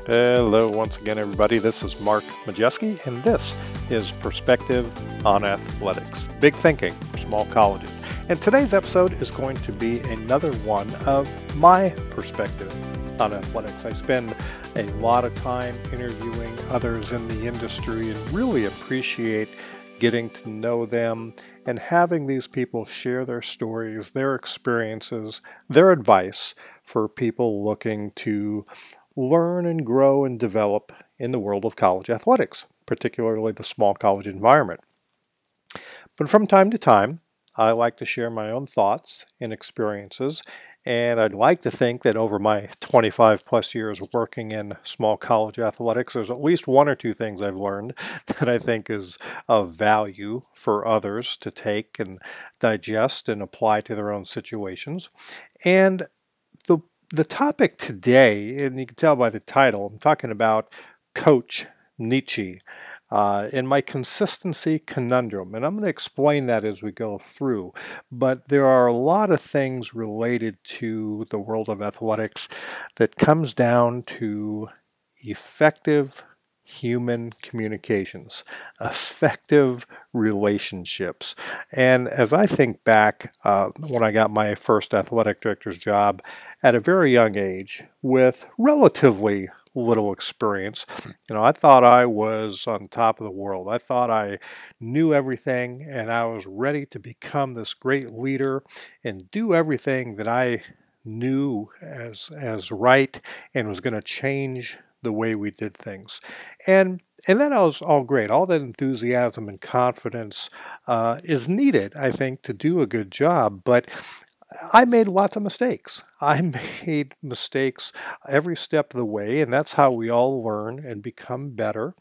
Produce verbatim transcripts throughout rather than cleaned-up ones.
Hello, once again, everybody. This is Mark Majeski, and this is Perspective on Athletics. Big thinking for small colleges. And today's episode is going to be another one of my perspective on athletics. I spend a lot of time interviewing others in the industry and really appreciate getting to know them and having these people share their stories, their experiences, their advice for people looking to learn and grow and develop in the world of college athletics, particularly the small college environment. But from time to time, I like to share my own thoughts and experiences, and I'd like to think that over my twenty-five plus years working in small college athletics, there's at least one or two things I've learned that I think is of value for others to take and digest and apply to their own situations. And the The topic today, and you can tell by the title, I'm talking about Coach Nietzsche uh, and my consistency conundrum. And I'm going to explain that as we go through. But there are a lot of things related to the world of athletics that comes down to effective human communications, effective relationships. And as I think back uh, when I got my first athletic director's job at a very young age with relatively little experience, you know, I thought I was on top of the world. I thought I knew everything and I was ready to become this great leader and do everything that I knew as as right and was going to change the way we did things. And and that was all great. All that enthusiasm and confidence uh, is needed, I think, to do a good job. But I made lots of mistakes. I made mistakes every step of the way, and that's how we all learn and become better.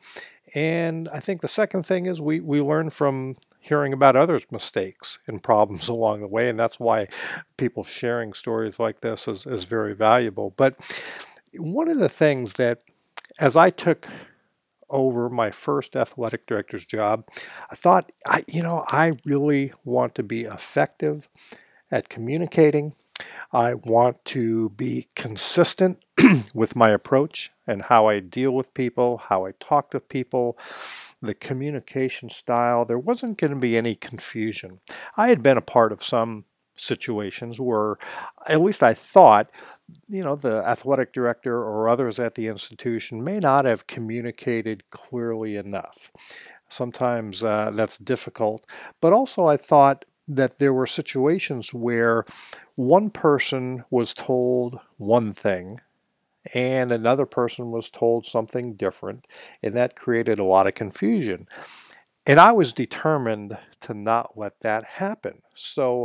And I think the second thing is we, we learn from hearing about others' mistakes and problems along the way, and that's why people sharing stories like this is, is very valuable. But one of the things that, as I took over my first athletic director's job, I thought, I, you know, I really want to be effective at communicating. I want to be consistent with my approach and how I deal with people, how I talk to people, the communication style. There wasn't going to be any confusion. I had been a part of some situations where, at least I thought, you know, the athletic director or others at the institution may not have communicated clearly enough. Sometimes uh, that's difficult, but also I thought that there were situations where one person was told one thing and another person was told something different, and that created a lot of confusion. And I was determined to not let that happen. So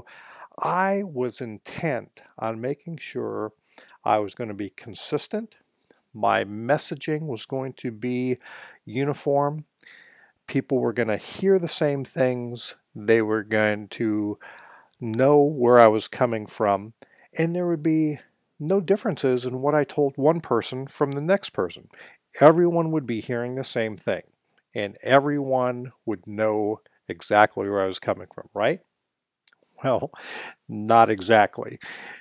I was intent on making sure I was going to be consistent. My messaging was going to be uniform. People were going to hear the same things. They were going to know where I was coming from. And there would be no differences in what I told one person from the next person. Everyone would be hearing the same thing. And everyone would know exactly where I was coming from, right? Well, not exactly.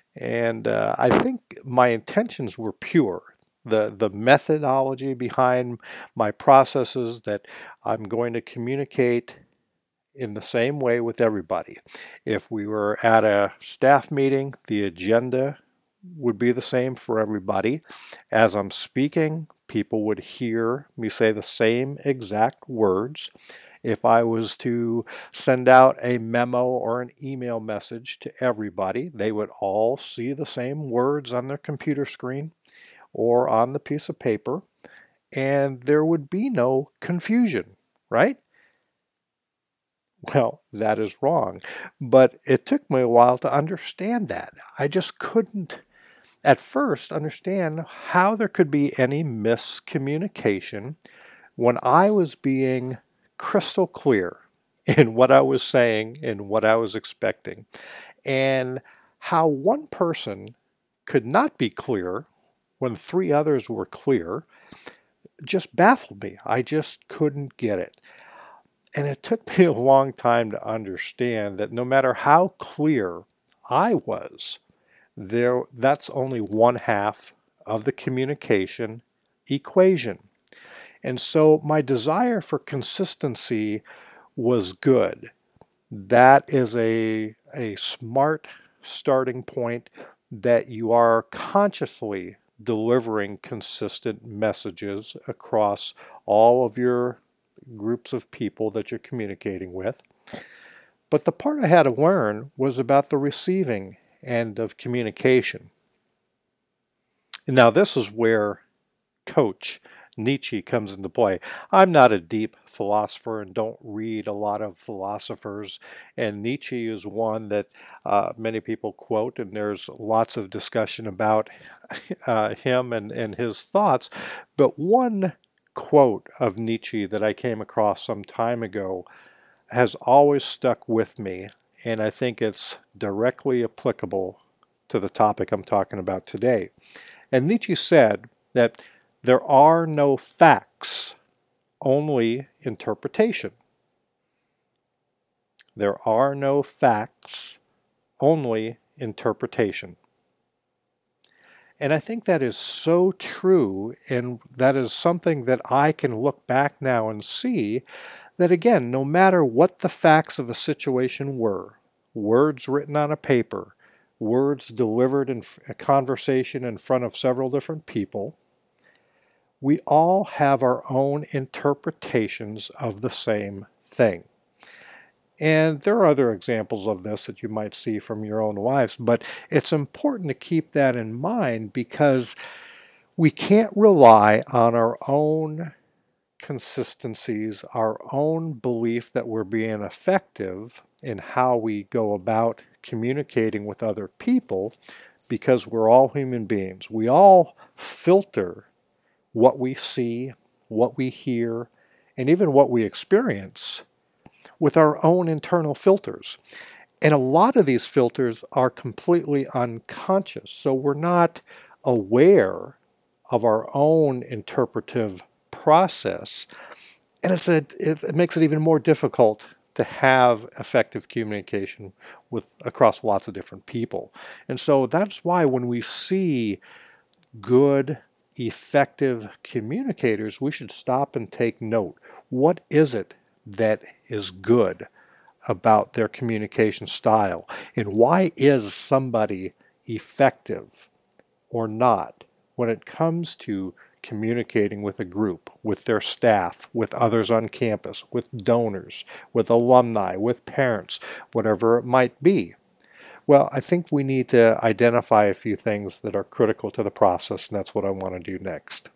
And uh, I think my intentions were pure. The, the methodology behind my processes that I'm going to communicate in the same way with everybody. If we were at a staff meeting, the agenda would be the same for everybody. As I'm speaking, people would hear me say the same exact words. If I was to send out a memo or an email message to everybody, they would all see the same words on their computer screen or on the piece of paper, and there would be no confusion, right? Well, that is wrong, but it took me a while to understand that. I just couldn't, at first, understand how there could be any miscommunication when I was being crystal clear in what I was saying and what I was expecting, and how one person could not be clear when three others were clear just baffled me. I just couldn't get it. And it took me a long time to understand that no matter how clear I was, there that's only one half of the communication equation. And so my desire for consistency was good. That is a, a smart starting point, that you are consciously delivering consistent messages across all of your groups of people that you're communicating with. But the part I had to learn was about the receiving end of communication. Now, this is where Coach Nietzsche comes into play. I'm not a deep philosopher and don't read a lot of philosophers, and Nietzsche is one that uh, many people quote, and there's lots of discussion about uh, him and, and his thoughts. But one quote of Nietzsche that I came across some time ago has always stuck with me, and I think it's directly applicable to the topic I'm talking about today. And Nietzsche said that there are no facts, only interpretation. There are no facts, only interpretation. And I think that is so true, and that is something that I can look back now and see that, again, no matter what the facts of a situation were, words written on a paper, words delivered in a conversation in front of several different people, we all have our own interpretations of the same thing. And there are other examples of this that you might see from your own lives, but it's important to keep that in mind, because we can't rely on our own consistencies, our own belief that we're being effective in how we go about communicating with other people, because we're all human beings. We all filter what we see, what we hear, and even what we experience with our own internal filters. And a lot of these filters are completely unconscious, so we're not aware of our own interpretive process. And it's a, it makes it even more difficult to have effective communication with across lots of different people. And so that's why when we see good, effective communicators, we should stop and take note. What is it that is good about their communication style? And why is somebody effective or not when it comes to communicating with a group, with their staff, with others on campus, with donors, with alumni, with parents, whatever it might be? Well, I think we need to identify a few things that are critical to the process, and that's what I want to do next.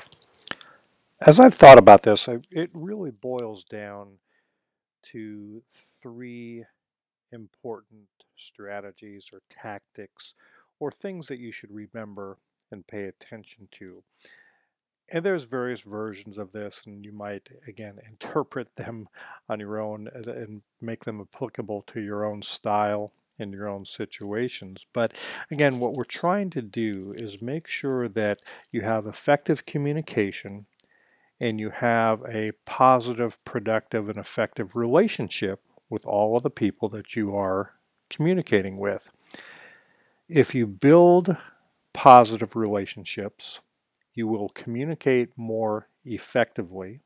As I've thought about this, I, it really boils down to three important strategies or tactics or things that you should remember and pay attention to. And there's various versions of this, and you might, again, interpret them on your own and make them applicable to your own style in your own situations. But again, what we're trying to do is make sure that you have effective communication and you have a positive, productive, and effective relationship with all of the people that you are communicating with. If you build positive relationships, you will communicate more effectively,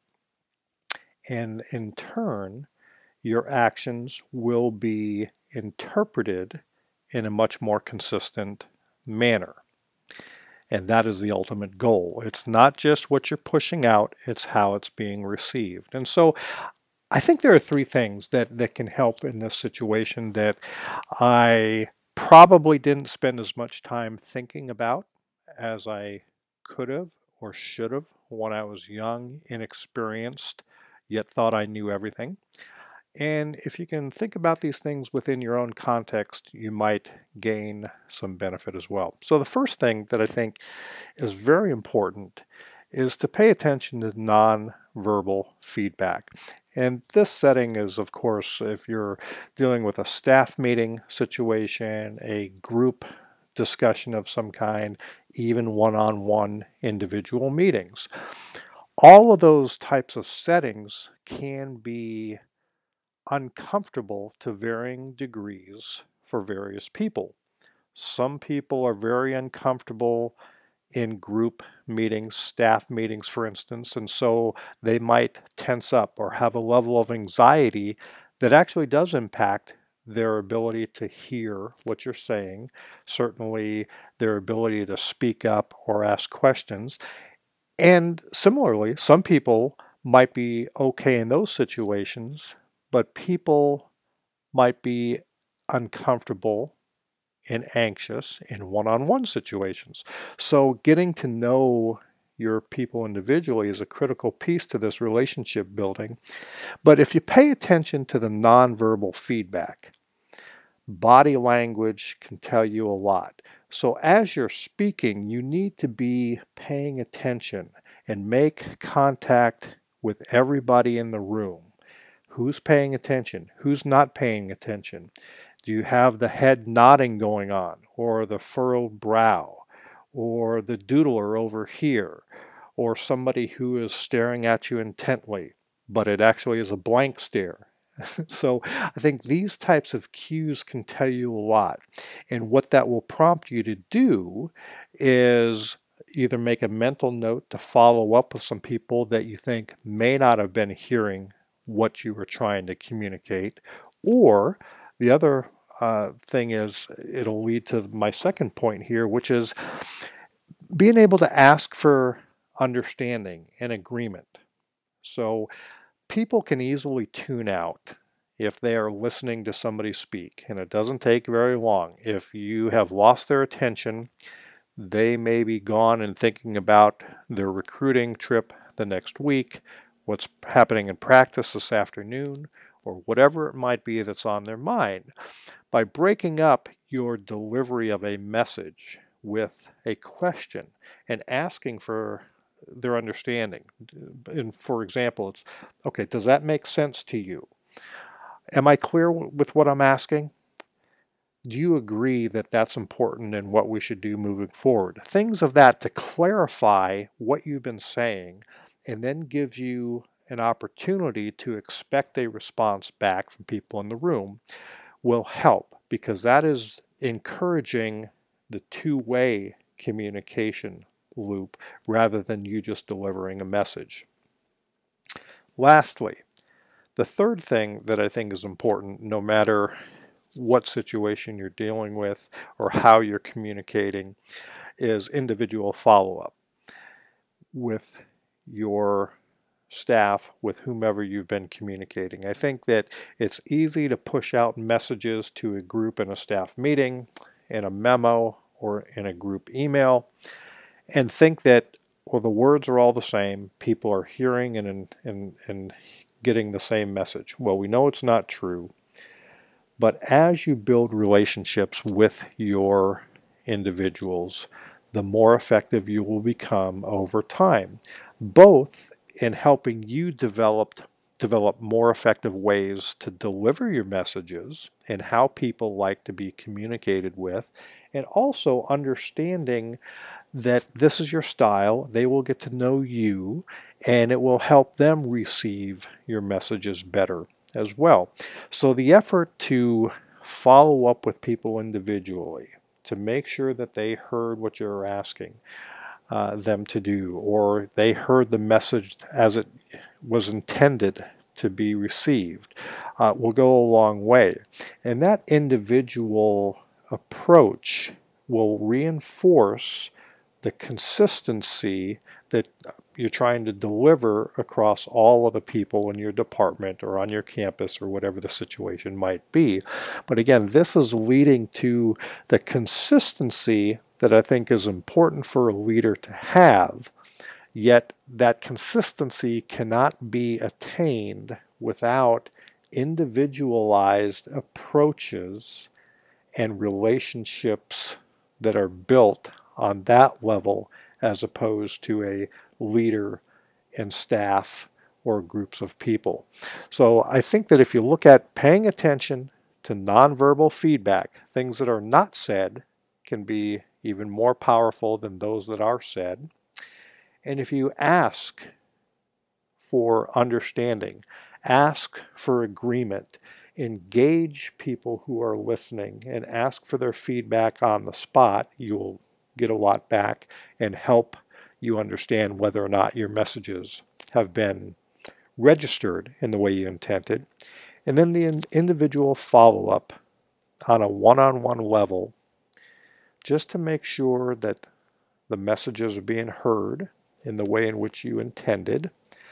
and in turn, your actions will be interpreted in a much more consistent manner. And that is the ultimate goal. It's not just what you're pushing out, it's how it's being received. And so I think there are three things that, that can help in this situation that I probably didn't spend as much time thinking about as I could have or should have when I was young, inexperienced, yet thought I knew everything. And if you can think about these things within your own context, you might gain some benefit as well. So the first thing that I think is very important is to pay attention to nonverbal feedback. And this setting is, of course, if you're dealing with a staff meeting situation, a group discussion of some kind, even one-on-one individual meetings. All of those types of settings can be uncomfortable to varying degrees for various people. Some people are very uncomfortable in group meetings, staff meetings, for instance, and so they might tense up or have a level of anxiety that actually does impact their ability to hear what you're saying, certainly their ability to speak up or ask questions. And similarly, some people might be okay in those situations, but people might be uncomfortable and anxious in one-on-one situations. So getting to know your people individually is a critical piece to this relationship building. But if you pay attention to the nonverbal feedback, body language can tell you a lot. So as you're speaking, you need to be paying attention and make contact with everybody in the room. Who's paying attention? Who's not paying attention? Do you have the head nodding going on, or the furrowed brow, or the doodler over here, or somebody who is staring at you intently, but it actually is a blank stare? So I think these types of cues can tell you a lot. And what that will prompt you to do is either make a mental note to follow up with some people that you think may not have been hearing what you were trying to communicate, or the other uh, thing is, it'll lead to my second point here, which is being able to ask for understanding and agreement. So people can easily tune out if they are listening to somebody speak, and it doesn't take very long. If you have lost their attention, they may be gone and thinking about their recruiting trip the next week, what's happening in practice this afternoon, or whatever it might be that's on their mind. By breaking up your delivery of a message with a question and asking for their understanding. And for example, it's, okay, does that make sense to you? Am I clear with what I'm asking? Do you agree that that's important and what we should do moving forward? Things of that to clarify what you've been saying, and then gives you an opportunity to expect a response back from people in the room will help, because that is encouraging the two-way communication loop rather than you just delivering a message. Lastly, the third thing that I think is important, no matter what situation you're dealing with or how you're communicating, is individual follow-up with your staff, with whomever you've been communicating. I think that it's easy to push out messages to a group in a staff meeting, in a memo, or in a group email, and think that, well, the words are all the same, people are hearing and, and, and getting the same message. Well, we know it's not true, but as you build relationships with your individuals, the more effective you will become over time, both in helping you develop develop more effective ways to deliver your messages and how people like to be communicated with, and also understanding that this is your style, they will get to know you, and it will help them receive your messages better as well. So the effort to follow up with people individually, to make sure that they heard what you're asking uh, them to do, or they heard the message as it was intended to be received, uh, will go a long way. And that individual approach will reinforce the consistency that you're trying to deliver across all of the people in your department or on your campus or whatever the situation might be. But again, this is leading to the consistency that I think is important for a leader to have, yet that consistency cannot be attained without individualized approaches and relationships that are built on that level, as opposed to a leader and staff or groups of people. So I think that if you look at paying attention to nonverbal feedback, things that are not said can be even more powerful than those that are said. And if you ask for understanding, ask for agreement, engage people who are listening, and ask for their feedback on the spot, you will get a lot back and help you understand whether or not your messages have been registered in the way you intended. And then the individual follow-up on a one-on-one level, just to make sure that the messages are being heard in the way in which you intended.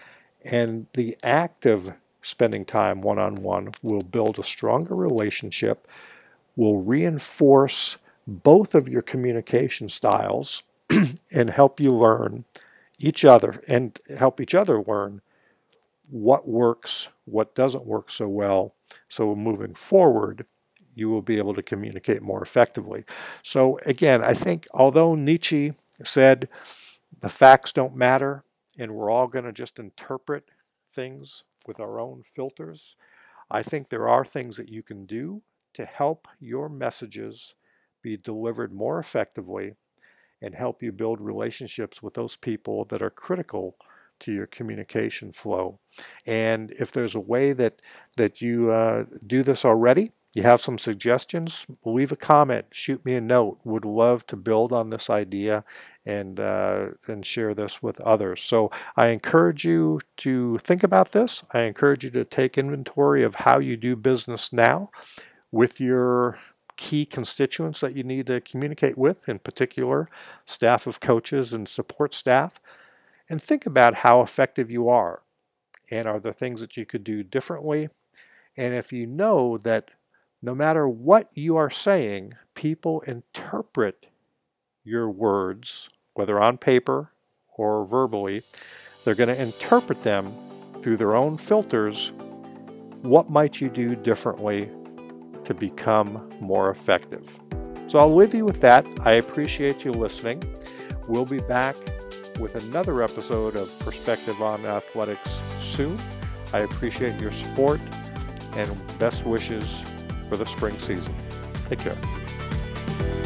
And the act of spending time one-on-one will build a stronger relationship, will reinforce both of your communication styles and help you learn each other and help each other learn what works, what doesn't work so well. So moving forward, you will be able to communicate more effectively. So again, I think although Nietzsche said the facts don't matter and we're all going to just interpret things with our own filters, I think there are things that you can do to help your messages be delivered more effectively and help you build relationships with those people that are critical to your communication flow. And if there's a way that that you uh, do this already, you have some suggestions, leave a comment, shoot me a note. Would love to build on this idea and uh, and share this with others. So I encourage you to think about this. I encourage you to take inventory of how you do business now with your key constituents that you need to communicate with, in particular, staff of coaches and support staff, and think about how effective you are. And are there things that you could do differently? And if you know that no matter what you are saying, people interpret your words, whether on paper or verbally, they're going to interpret them through their own filters. What might you do differently to become more effective? So I'll leave you with that. I appreciate you listening. We'll be back with another episode of Perspective on Athletics soon. I appreciate your support and best wishes for the spring season. Take care.